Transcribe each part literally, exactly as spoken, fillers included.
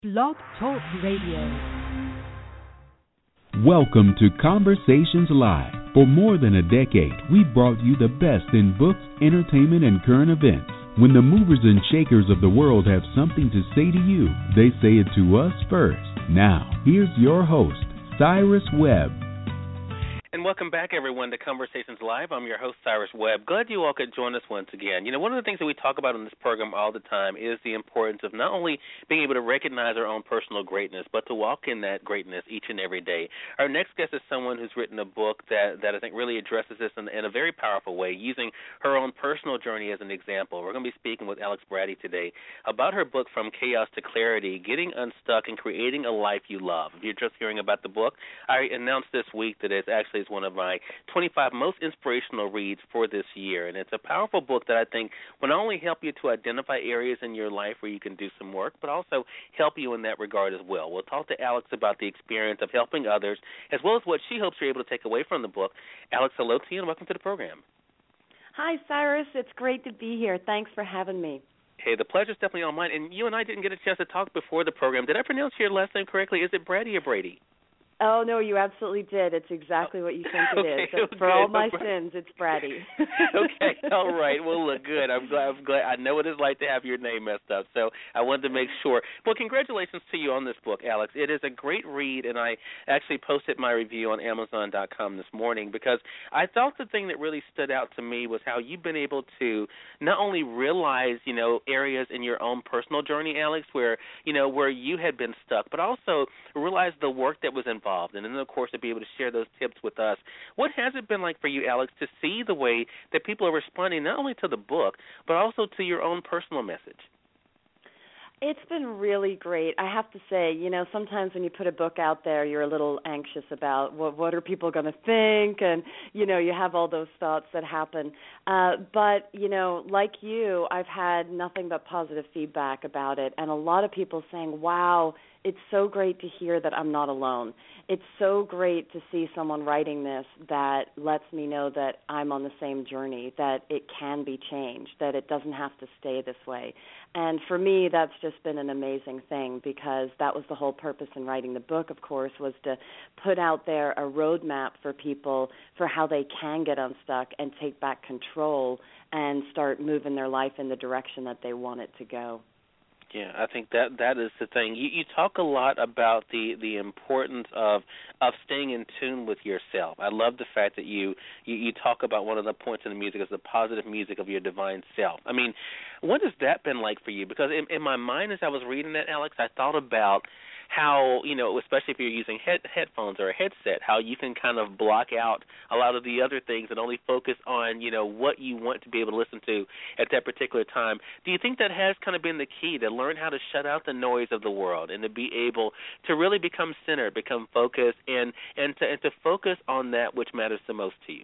Blog Talk Radio. Welcome to Conversations Live. For more than a decade, we've brought you the best in books, entertainment, and current events. When the movers and shakers of the world have something to say to you, they say it to us first. Now, here's your host, Cyrus Webb. And welcome back, everyone, to Conversations Live. I'm your host, Cyrus Webb. Glad you all could join us once again. You know, one of the things that we talk about in this program all the time is the importance of not only being able to recognize our own personal greatness, but to walk in that greatness each and every day. Our next guest is someone who's written a book that, that I think really addresses this in, in a very powerful way, using her own personal journey as an example. We're going to be speaking with Alex Brady today about her book, From Chaos to Clarity, Getting Unstuck and Creating a Life You Love. If you're just hearing about the book, I announced this week that it's actually is one of my twenty-five most inspirational reads for this year. And it's a powerful book that I think will not only help you to identify areas in your life where you can do some work, but also help you in that regard as well. We'll talk to Alex about the experience of helping others, as well as what she hopes you're able to take away from the book. Alex, hello to you, and welcome to the program. Hi, Cyrus. It's great to be here. Thanks for having me. Hey, the pleasure's definitely all mine. And you and I didn't get a chance to talk before the program. Did I pronounce your last name correctly? Is it Brady or Brady? Oh, no, you absolutely did. It's exactly what you think it okay, is. So okay. For all my sins, it's Brady. okay, all right. Well, look, good. I'm glad, I'm glad. I know what it's like to have your name messed up, so I wanted to make sure. Well, congratulations to you on this book, Alex. It is a great read, and I actually posted my review on Amazon dot com this morning because I thought the thing that really stood out to me was how you've been able to not only realize, you know, areas in your own personal journey, Alex, where, you know, where you had been stuck, but also realize the work that was involved. And then, of course, to be able to share those tips with us. What has it been like for you, Alex, to see the way that people are responding not only to the book, but also to your own personal message? It's been really great. I have to say, you know, sometimes when you put a book out there, you're a little anxious about what, what are people going to think, and, you know, you have all those thoughts that happen. Uh, but, you know, like you, I've had nothing but positive feedback about it, and a lot of people saying, wow, it's so great to hear that I'm not alone. It's so great to see someone writing this that lets me know that I'm on the same journey, that it can be changed, that it doesn't have to stay this way. And for me, that's just been an amazing thing because that was the whole purpose in writing the book, of course, was to put out there a roadmap for people for how they can get unstuck and take back control and start moving their life in the direction that they want it to go. Yeah, I think that that is the thing. You, you talk a lot about the, the importance of of staying in tune with yourself. I love the fact that you, you, you talk about one of the points in the music is the positive music of your divine self. I mean, what has that been like for you? Because in, in my mind as I was reading that, Alex, I thought about how, you know, especially if you're using head, headphones or a headset, how you can kind of block out a lot of the other things and only focus on, you know, what you want to be able to listen to at that particular time. Do you think that has kind of been the key, to learn how to shut out the noise of the world and to be able to really become centered, become focused, and, and, to, and to focus on that which matters the most to you?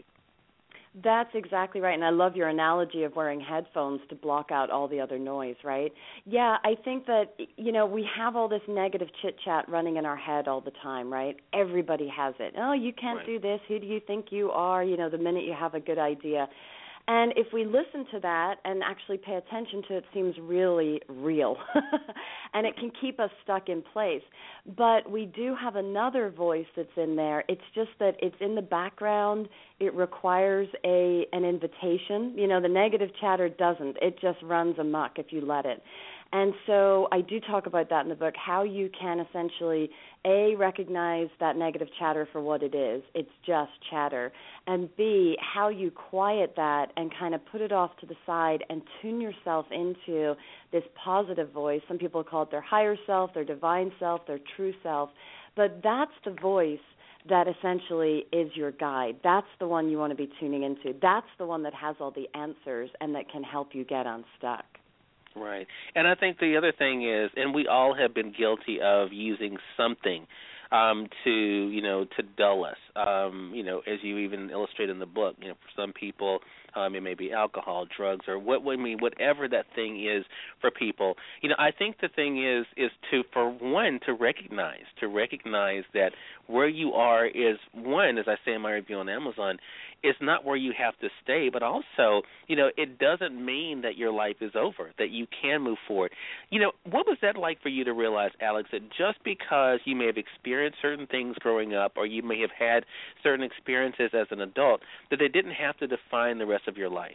That's exactly right, and I love your analogy of wearing headphones to block out all the other noise, right? Yeah, I think that, you know, we have all this negative chit-chat running in our head all the time, right? Everybody has it. Oh, you can't right. do this. Who do you think you are? You know, the minute you have a good idea. And if we listen to that and actually pay attention to it, it seems really real. And it can keep us stuck in place. But we do have another voice that's in there. It's just that it's in the background. It requires a an invitation. You know, the negative chatter doesn't. It just runs amok if you let it. And so I do talk about that in the book, how you can essentially, A, recognize that negative chatter for what it is. It's just chatter. And B, how you quiet that and kind of put it off to the side and tune yourself into this positive voice. Some people call it their higher self, their divine self, their true self. But that's the voice that essentially is your guide. That's the one you want to be tuning into. That's the one that has all the answers and that can help you get unstuck. Right. And I think the other thing is, and we all have been guilty of using something um, to, you know, to dull us. Um, you know, as you even illustrate in the book, you know, for some people, Um, it may be alcohol, drugs, or what I mean, whatever that thing is for people. You know, I think the thing is is to, for one, to recognize, to recognize that where you are is, one, as I say in my review on Amazon, is not where you have to stay, but also, you know, it doesn't mean that your life is over, that you can move forward. You know, what was that like for you to realize, Alex, that just because you may have experienced certain things growing up, or you may have had certain experiences as an adult, that they didn't have to define the rest of your life?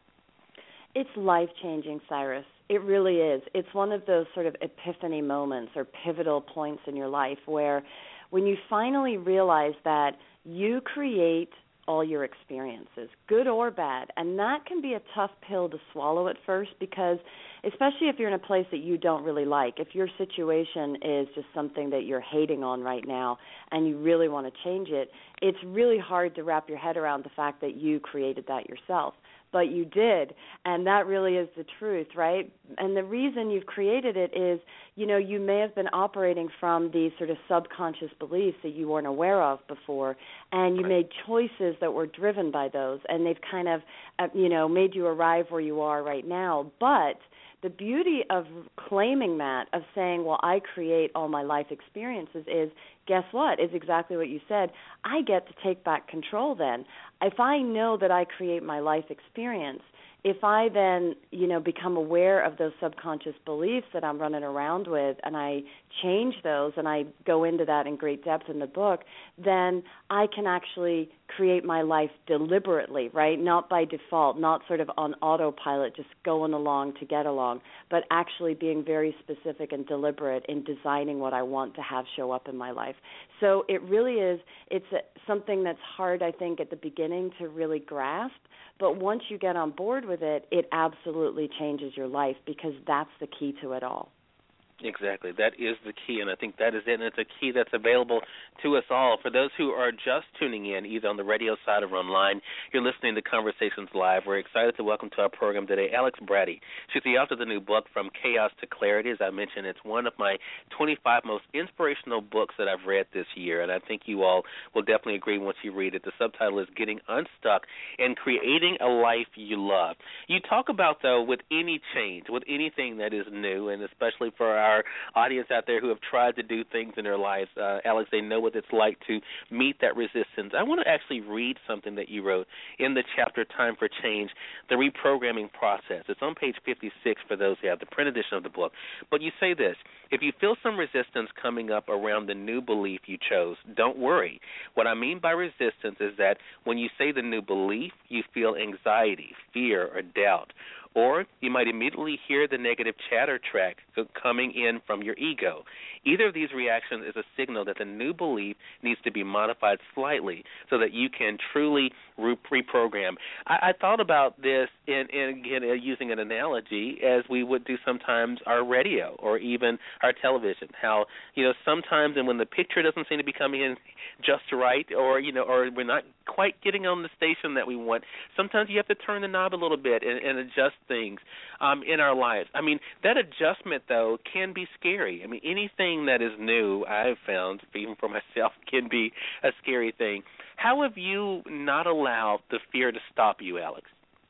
It's life-changing, Cyrus. It really is. It's one of those sort of epiphany moments or pivotal points in your life where when you finally realize that you create all your experiences, good or bad, and that can be a tough pill to swallow at first, because especially if you're in a place that you don't really like, if your situation is just something that you're hating on right now and you really want to change it, it's really hard to wrap your head around the fact that you created that yourself. But you did, and that really is the truth, right? And the reason you've created it is, you know, you may have been operating from these sort of subconscious beliefs that you weren't aware of before, and you Right. made choices that were driven by those, and they've kind of, uh, you know, made you arrive where you are right now. But the beauty of claiming that, of saying, well, I create all my life experiences, is, guess what? Is exactly what you said. I get to take back control then. If I know that I create my life experience, if I then, you know, become aware of those subconscious beliefs that I'm running around with, and I change those, and I go into that in great depth in the book, then I can actually create my life deliberately, right? Not by default, not sort of on autopilot, just going along to get along, but actually being very specific and deliberate in designing what I want to have show up in my life. So it really is, it's a, something that's hard, I think, at the beginning to really grasp, but once you get on board with it, it absolutely changes your life, because that's the key to it all. Exactly. That is the key, and I think that is it, and it's a key that's available to us all. For those who are just tuning in, either on the radio side or online, you're listening to Conversations Live. We're excited to welcome to our program today Alex Braddy. She's the author of the new book, From Chaos to Clarity. As I mentioned, it's one of my twenty-five most inspirational books that I've read this year, and I think you all will definitely agree once you read it. The subtitle is Getting Unstuck and Creating a Life You Love. You talk about, though, with any change, with anything that is new, and especially for our our audience out there who have tried to do things in their lives, uh, Alex, they know what it's like to meet that resistance. I want to actually read something that you wrote in the chapter Time for Change, the reprogramming process. It's on page fifty-six for those who have the print edition of the book. But you say this: if you feel some resistance coming up around the new belief you chose, don't worry. What I mean by resistance is that when you say the new belief, you feel anxiety, fear, or doubt. Or you might immediately hear the negative chatter track coming in from your ego. Either of these reactions is a signal that the new belief needs to be modified slightly so that you can truly reprogram. I, I thought about this in, in again, uh, using an analogy as we would do sometimes our radio or even our television. How, you know, sometimes and when the picture doesn't seem to be coming in just right, or, you know, or we're not quite getting on the station that we want, sometimes you have to turn the knob a little bit and, and adjust things um, in our lives. I mean, that adjustment, though, can be scary. I mean, anything that is new, I've found, even for myself, can be a scary thing. How have you not allowed the fear to stop you, Alex?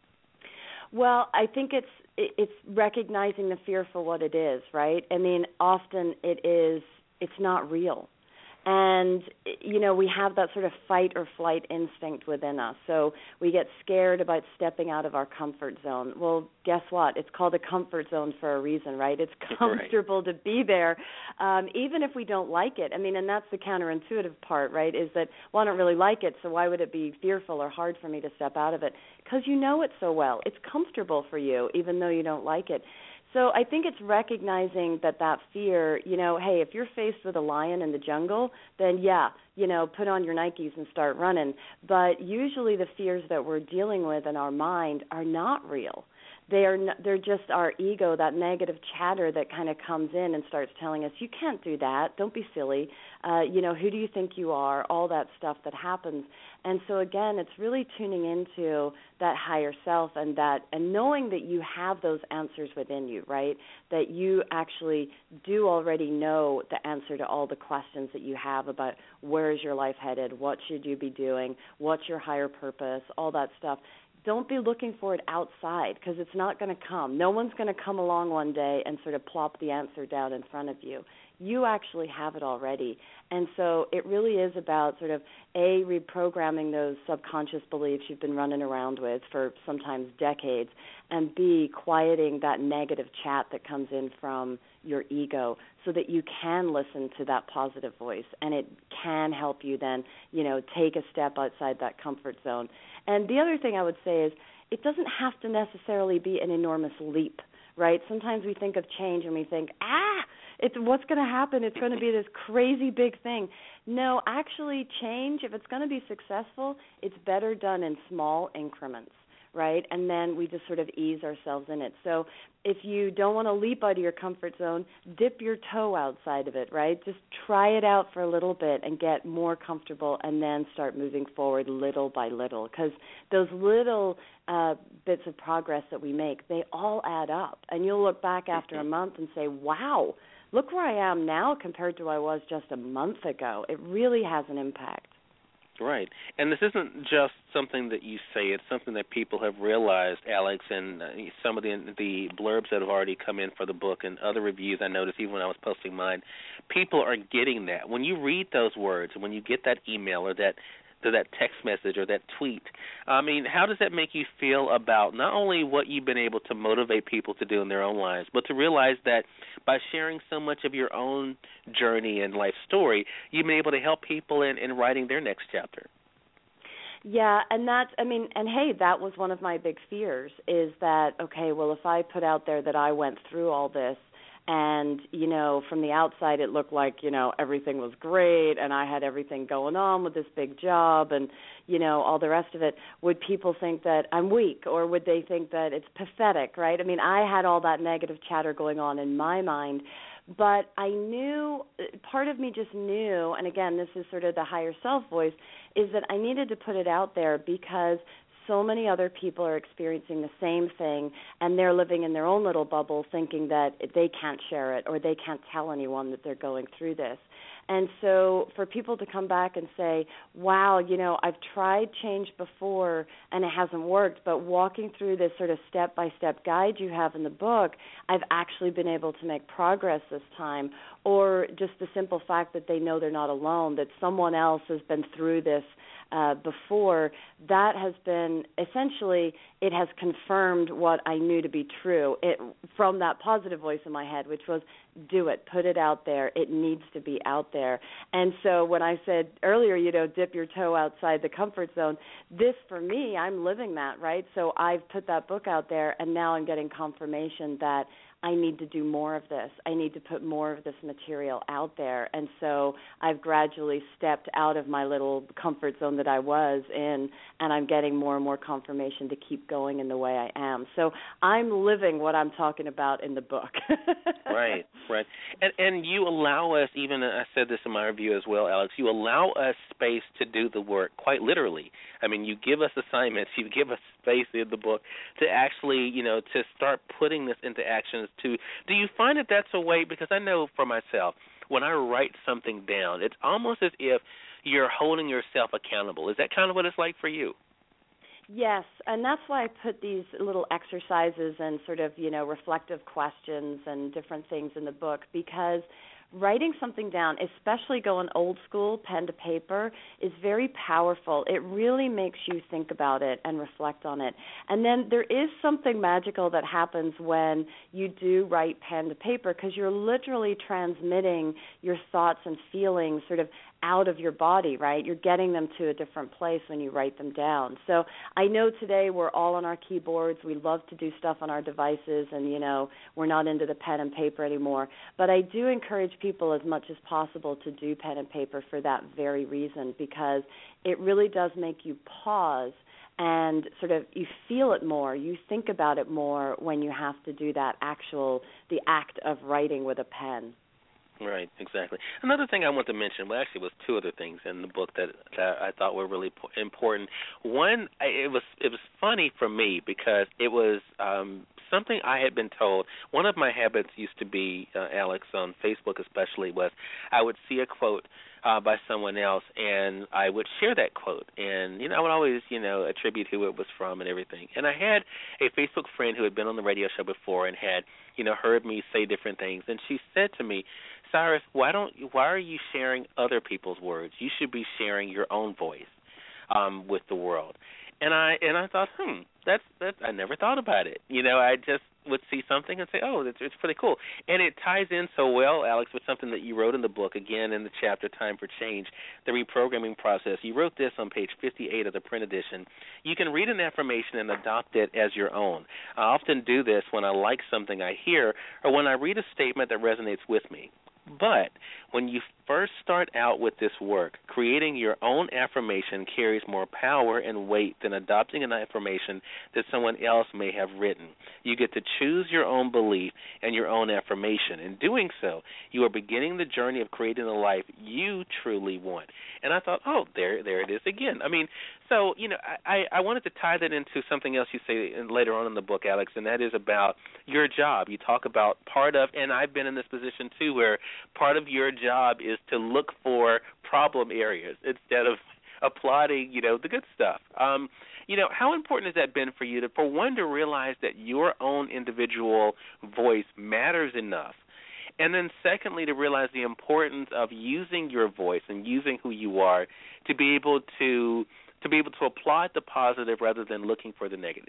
Well, I think it's it's recognizing the fear for what it is, right? I mean, often it is, it's not real. And, you know, we have that sort of fight or flight instinct within us. So we get scared about stepping out of our comfort zone. Well, guess what? It's called a comfort zone for a reason, right? It's comfortable right. to be there, um, even if we don't like it. I mean, and that's the counterintuitive part, right, is that, well, I don't really like it, so why would it be fearful or hard for me to step out of it? Because you know it so well. It's comfortable for you, even though you don't like it. So I think it's recognizing that that fear, you know, hey, if you're faced with a lion in the jungle, then yeah, you know, put on your Nikes and start running. But usually the fears that we're dealing with in our mind are not real. They are n- they're just our ego, that negative chatter that kind of comes in and starts telling us, you can't do that, don't be silly, uh, you know, who do you think you are, all that stuff that happens. And so, again, it's really tuning into that higher self and that and knowing that you have those answers within you, right, that you actually do already know the answer to all the questions that you have about where is your life headed, what should you be doing, what's your higher purpose, all that stuff. don't be looking for it outside, because it's not going to come. No one's going to come along one day and sort of plop the answer down in front of you. You actually have it already. And so it really is about sort of, A, reprogramming those subconscious beliefs you've been running around with for sometimes decades, and B, quieting that negative chat that comes in from your ego so that you can listen to that positive voice, and it can help you then, you know, take a step outside that comfort zone. And the other thing I would say is it doesn't have to necessarily be an enormous leap, right? Sometimes we think of change and we think, ah, it's what's going to happen? It's going to be this crazy big thing. No, actually change, if it's going to be successful, it's better done in small increments, right? And then we just sort of ease ourselves in it. So if you don't want to leap out of your comfort zone, dip your toe outside of it, right? Just try it out for a little bit and get more comfortable, and then start moving forward little by little, because those little uh, bits of progress that we make, they all add up. And you'll look back after a month and say, wow, look where I am now compared to where I was just a month ago. It really has an impact. Right. And this isn't just something that you say. It's something that people have realized, Alex, and uh, some of the the blurbs that have already come in for the book and other reviews I noticed even when I was posting mine, people are getting that. When you read those words, when you get that email or that to that text message or that tweet, I mean, how does that make you feel about not only what you've been able to motivate people to do in their own lives, but to realize that by sharing so much of your own journey and life story, you've been able to help people in, in writing their next chapter? Yeah, and that's, I mean, and hey, that was one of my big fears, is that, okay, well, if I put out there that I went through all this, and, you know, from the outside it looked like, you know, everything was great and I had everything going on with this big job and, you know, all the rest of it, would people think that I'm weak, or would they think that it's pathetic, right? I mean, I had all that negative chatter going on in my mind, but I knew, part of me just knew, and again, this is sort of the higher self voice, is that I needed to put it out there because so many other people are experiencing the same thing, and they're living in their own little bubble thinking that they can't share it or they can't tell anyone that they're going through this. And so for people to come back and say, wow, you know, I've tried change before and it hasn't worked, but walking through this sort of step-by-step guide you have in the book, I've actually been able to make progress this time. Or just the simple fact that they know they're not alone, that someone else has been through this uh, before, that has been essentially, it has confirmed what I knew to be true it, from that positive voice in my head, which was, do it, put it out there. It needs to be out there. And so when I said earlier, you know, dip your toe outside the comfort zone, this for me, I'm living that, right? So I've put that book out there, and now I'm getting confirmation that I need to do more of this. I need to put more of this material out there. And so I've gradually stepped out of my little comfort zone that I was in, and I'm getting more and more confirmation to keep going in the way I am. So I'm living what I'm talking about in the book. Right, right. And, and you allow us, even I said this in my review as well, Alex, you allow us space to do the work, quite literally. I mean, you give us assignments, you give us space in the book to actually, you know, to start putting this into action. To, do you find that that's a way, because I know for myself, when I write something down, it's almost as if you're holding yourself accountable. Is that kind of what it's like for you? Yes, and that's why I put these little exercises and sort of, you know, reflective questions and different things in the book, because writing something down, especially going old school, pen to paper, is very powerful. It really makes you think about it and reflect on it. And then there is something magical that happens when you do write pen to paper, because you're literally transmitting your thoughts and feelings sort of out of your body, right? You're getting them to a different place when you write them down. So I know today we're all on our keyboards. We love to do stuff on our devices, and, you know, we're not into the pen and paper anymore. But I do encourage people as much as possible to do pen and paper for that very reason, because it really does make you pause and sort of you feel it more, you think about it more when you have to do that actual, the act of writing with a pen. Right, exactly. Another thing I want to mention, well, actually, it was two other things in the book that, that I thought were really important. One, it was it was funny for me because it was um, something I had been told. One of my habits used to be, uh, Alex, on Facebook especially, was I would see a quote uh, by someone else, and I would share that quote. And, you know, I would always, you know, attribute who it was from and everything. And I had a Facebook friend who had been on the radio show before and had, you know, heard me say different things. And she said to me, Cyrus, why don't why are you sharing other people's words? You should be sharing your own voice um, with the world. And I and I thought, hmm, that's that's I never thought about it. You know, I just would see something and say, oh, that's it's pretty cool. And it ties in so well, Alex, with something that you wrote in the book, again in the chapter Time for Change, the reprogramming process. You wrote this on page fifty-eight of the print edition. You can read an affirmation and adopt it as your own. I often do this when I like something I hear or when I read a statement that resonates with me. But when you first start out with this work, creating your own affirmation carries more power and weight than adopting an affirmation that someone else may have written. You get to choose your own belief and your own affirmation. In doing so, you are beginning the journey of creating the life you truly want. And I thought, oh, there there it is again. I mean, so, you know, I, I wanted to tie that into something else you say later on in the book, Alex, and that is about your job. You talk about part of, and I've been in this position too, where part of your job is to look for problem areas instead of applauding, you know, the good stuff. Um, you know, how important has that been for you to, for one, to realize that your own individual voice matters enough, and then secondly, to realize the importance of using your voice and using who you are to be able to to be able to applaud the positive rather than looking for the negative?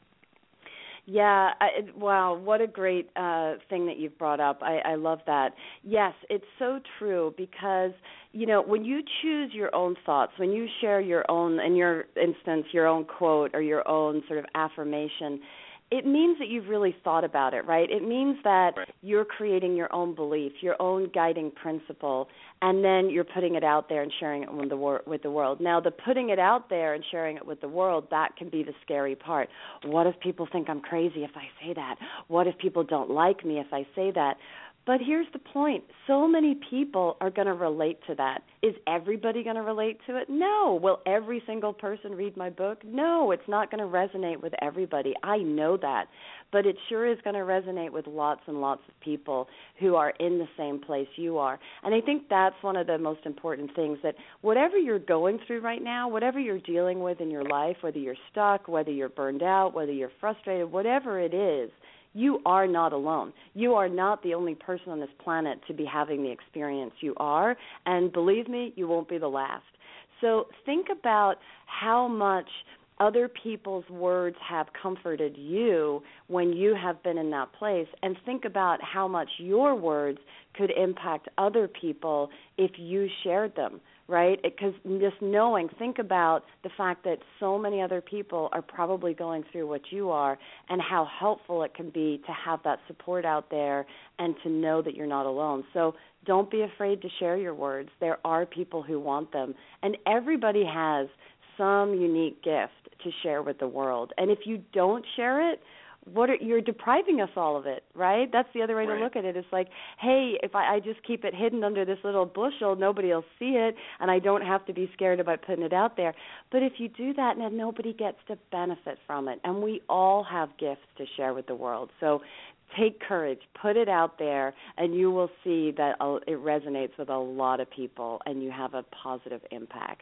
Yeah, I, wow, what a great uh, thing that you've brought up. I, I love that. Yes, it's so true because, you know, when you choose your own thoughts, when you share your own, in your instance, your own quote or your own sort of affirmation, it means that you've really thought about it, right? It means that right. You're creating your own belief, your own guiding principle, and then you're putting it out there and sharing it with the, wor- with the world. Now, the putting it out there and sharing it with the world, that can be the scary part. What if people think I'm crazy if I say that? What if people don't like me if I say that? But here's the point. So many people are going to relate to that. Is everybody going to relate to it? No. Will every single person read my book? No, it's not going to resonate with everybody. I know that. But it sure is going to resonate with lots and lots of people who are in the same place you are. And I think that's one of the most important things, that whatever you're going through right now, whatever you're dealing with in your life, whether you're stuck, whether you're burned out, whether you're frustrated, whatever it is, you are not alone. You are not the only person on this planet to be having the experience you are, and believe me, you won't be the last. So think about how much other people's words have comforted you when you have been in that place, and think about how much your words could impact other people if you shared them, right? Because just knowing, think about the fact that so many other people are probably going through what you are, and how helpful it can be to have that support out there and to know that you're not alone. So don't be afraid to share your words. There are people who want them, and everybody has some unique gift to share with the world. And if you don't share it, what are, you're depriving us all of it, right? That's the other way right. to look at it. It's like, hey, if I, I just keep it hidden under this little bushel, nobody will see it, and I don't have to be scared about putting it out there. But if you do that, then nobody gets to benefit from it, and we all have gifts to share with the world. So take courage, put it out there, and you will see that it resonates with a lot of people, and you have a positive impact.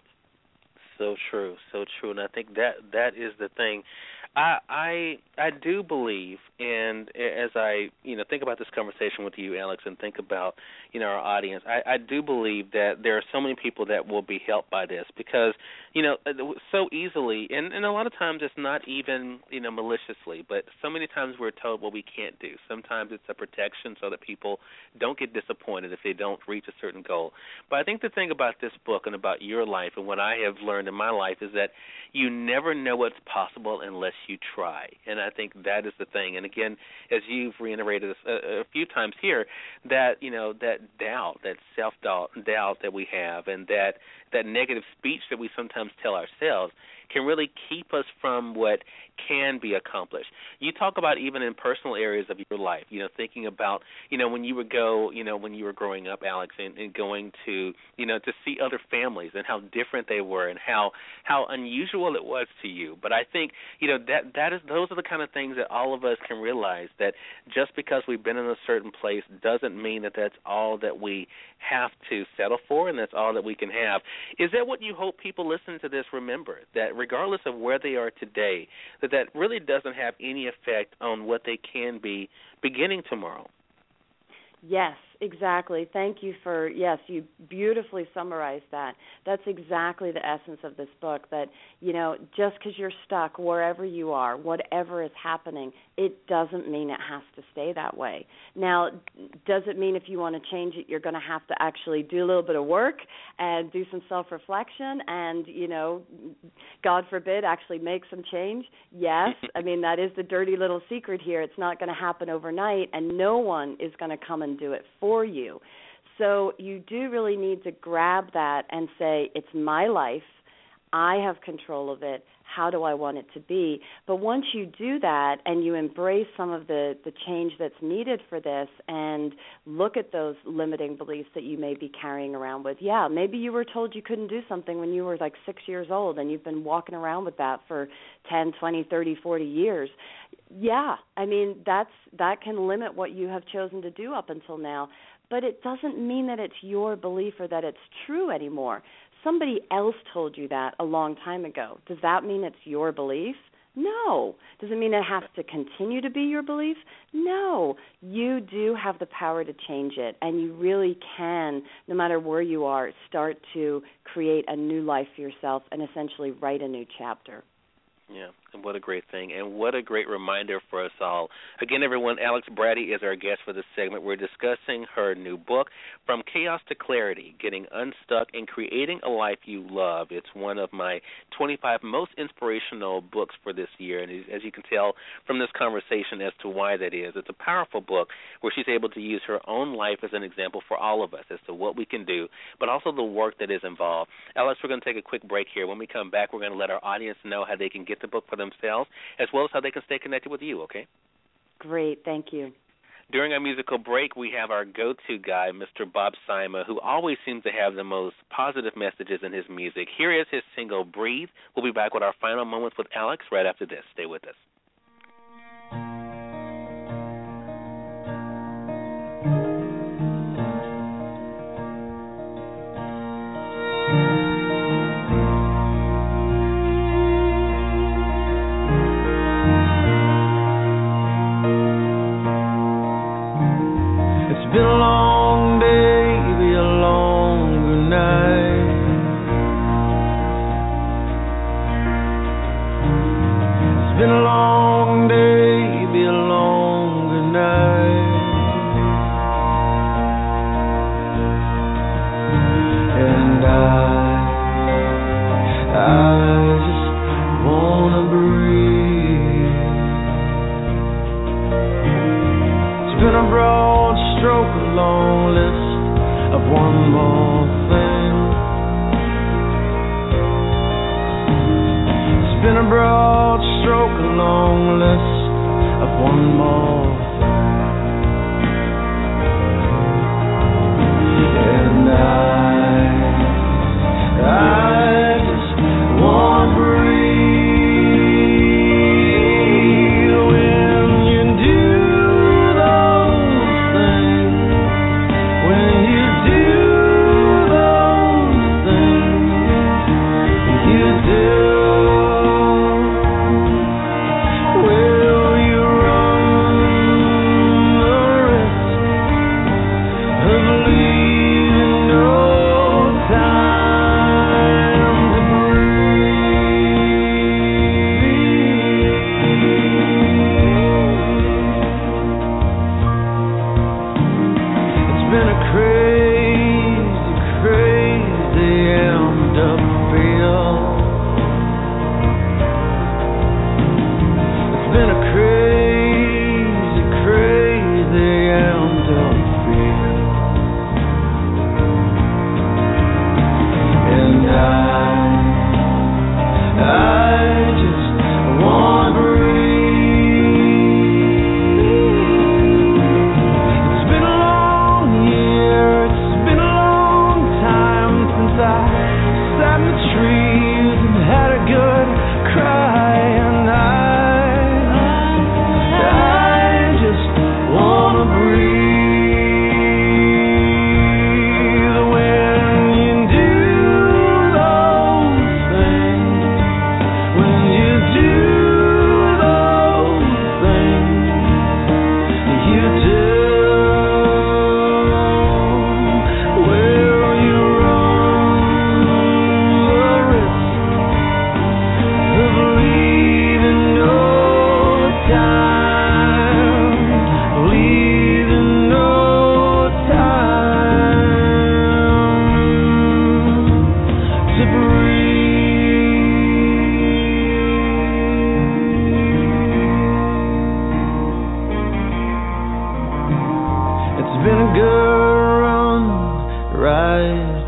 So true, so true, and I think that that is the thing. I I I do believe, and as I you know think about this conversation with you, Alex, and think about you know our audience, I, I do believe that there are so many people that will be helped by this, because you know so easily, and, and a lot of times it's not even you know maliciously, but so many times we're told what we can't do. Sometimes it's a protection so that people don't get disappointed if they don't reach a certain goal. But I think the thing about this book and about your life and what I have learned in my life is that you never know what's possible unless you try, and I think that is the thing. And again, as you've reiterated a, a few times here, that you know that doubt, that self-doubt, doubt that we have, and that that negative speech that we sometimes tell ourselves can really keep us from what can be accomplished. You talk about even in personal areas of your life, you know, thinking about, you know, when you would go, you know, when you were growing up, Alex, and, and going to, you know, to see other families and how different they were and how, how unusual it was to you. But I think, you know, that that is those are the kind of things that all of us can realize, that just because we've been in a certain place doesn't mean that that's all that we have to settle for and that's all that we can have. Is that what you hope people listening to this remember, that regardless of where they are today, that that really doesn't have any effect on what they can be beginning tomorrow? Yes, exactly. Thank you for, yes, you beautifully summarized that. That's exactly the essence of this book, that, you know, just because you're stuck wherever you are, whatever is happening, it doesn't mean it has to stay that way. Now, does it mean if you want to change it, you're going to have to actually do a little bit of work and do some self-reflection and, you know, God forbid, actually make some change? Yes. I mean, that is the dirty little secret here. It's not going to happen overnight, and no one is going to come and do it for you. So you do really need to grab that and say, it's my life. I have control of it. How do I want it to be? But once you do that and you embrace some of the, the change that's needed for this and look at those limiting beliefs that you may be carrying around with, yeah, maybe you were told you couldn't do something when you were like six years old and you've been walking around with that for ten, twenty, thirty, forty years. Yeah, I mean, that's that can limit what you have chosen to do up until now. But it doesn't mean that it's your belief or that it's true anymore. Somebody else told you that a long time ago. Does that mean it's your belief? No. Does it mean it has to continue to be your belief? No. You do have the power to change it, and you really can, no matter where you are, start to create a new life for yourself and essentially write a new chapter. Yeah, and what a great thing, and what a great reminder for us all. Again, everyone, Alex Braddy is our guest for this segment. We're discussing her new book, From Chaos to Clarity, Getting Unstuck and Creating a Life You Love. It's one of my twenty-five most inspirational books for this year, and as you can tell from this conversation as to why that is, it's a powerful book where she's able to use her own life as an example for all of us as to what we can do, but also the work that is involved. Alex, we're going to take a quick break here. When we come back, we're going to let our audience know how they can get the book for themselves, as well as how they can stay connected with you, okay? Great, thank you. During our musical break, we have our go-to guy, Mister Bob Sima, who always seems to have the most positive messages in his music. Here is his single, Breathe. We'll be back with our final moments with Alex right after this. Stay with us. It's been a long day, maybe a longer night. It's been a long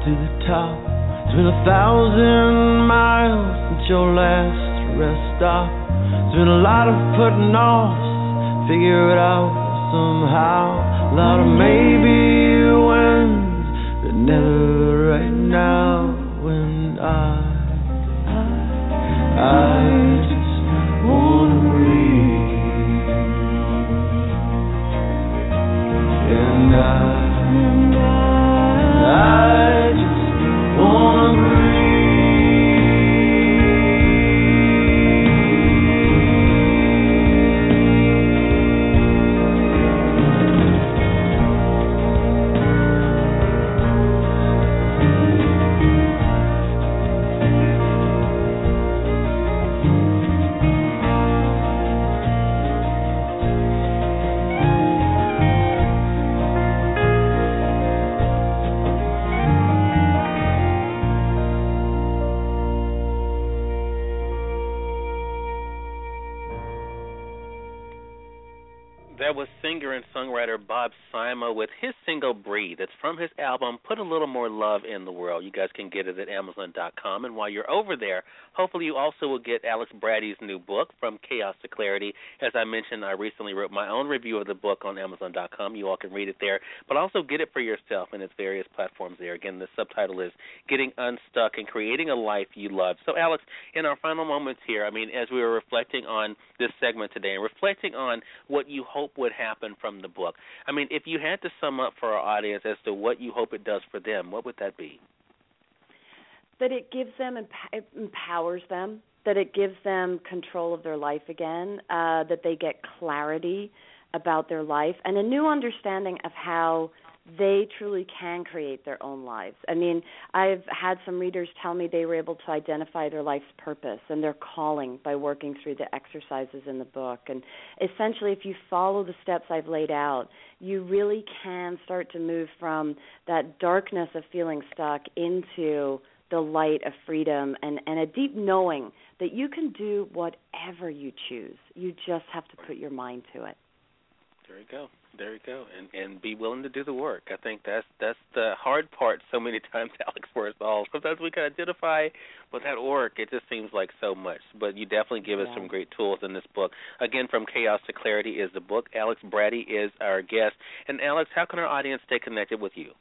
to the top. It's been a thousand miles since your last rest stop. It's been a lot of putting off, figure it out somehow. A lot of maybe whens, but never right now. When I, I just wanna breathe, and I, I just wanna breathe. That was singer and songwriter Bob Sima with his single Breathe. It's from his album Put a Little More Love in the World. You guys can get it at Amazon dot com. And while you're over there, hopefully you also will get Alex Brady's new book, From Chaos to Clarity. As I mentioned, I recently wrote my own review of the book on Amazon dot com. You all can read it there, but also get it for yourself in its various platforms there. Again, the subtitle is Getting Unstuck and Creating a Life You Love. So, Alex, in our final moments here, I mean, as we were reflecting on this segment today and reflecting on what you hope would happen from the book, I mean, if you had to sum up for our audience as to what you hope it does for them, what would that be? That it gives them, it empowers them, that it gives them control of their life again, uh, that they get clarity about their life and a new understanding of how they truly can create their own lives. I mean, I've had some readers tell me they were able to identify their life's purpose and their calling by working through the exercises in the book. And essentially, if you follow the steps I've laid out, you really can start to move from that darkness of feeling stuck into the light of freedom and, and a deep knowing that you can do whatever you choose. You just have to put your mind to it. There you go. There you go. And and be willing to do the work. I think that's that's the hard part so many times, Alex, for us all. Sometimes we can identify with that work. It just seems like so much. But you definitely give us yeah. some great tools in this book. Again, From Chaos to Clarity is the book. Alex Brady is our guest. And, Alex, how can our audience stay connected with you?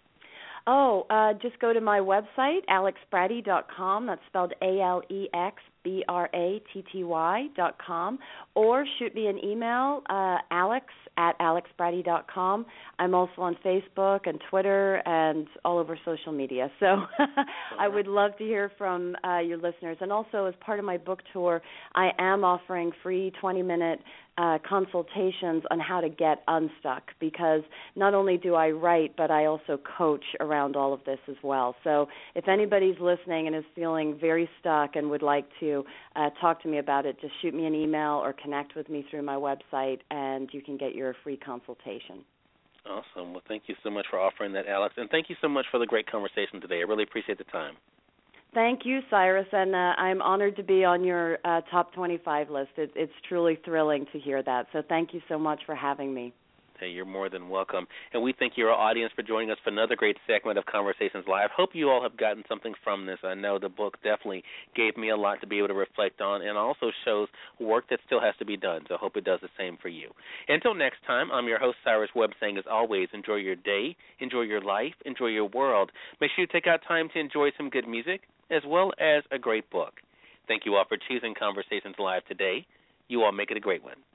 Oh, uh, just go to my website, alex brady dot com. That's spelled A L E X B R A T T Y dot com. Or shoot me an email, uh, alex at alex brady dot com. I'm also on Facebook and Twitter and all over social media. So I would love to hear from uh, your listeners. And also, as part of my book tour, I am offering free twenty-minute Uh, consultations on how to get unstuck, because not only do I write, but I also coach around all of this as well. So if anybody's listening and is feeling very stuck and would like to uh, talk to me about it, just shoot me an email or connect with me through my website, and you can get your free consultation. Awesome. Well, thank you so much for offering that, Alex, and thank you so much for the great conversation today. I really appreciate the time. Thank you, Cyrus, and uh, I'm honored to be on your uh, top twenty-five list. It, it's truly thrilling to hear that, so thank you so much for having me. Hey, you're more than welcome. And we thank your audience for joining us for another great segment of Conversations Live. Hope you all have gotten something from this. I know the book definitely gave me a lot to be able to reflect on, and also shows work that still has to be done, so I hope it does the same for you. Until next time, I'm your host, Cyrus Webb, saying, as always, enjoy your day, enjoy your life, enjoy your world. Make sure you take out time to enjoy some good music, as well as a great book. Thank you all for choosing Conversations Live today. You all make it a great one.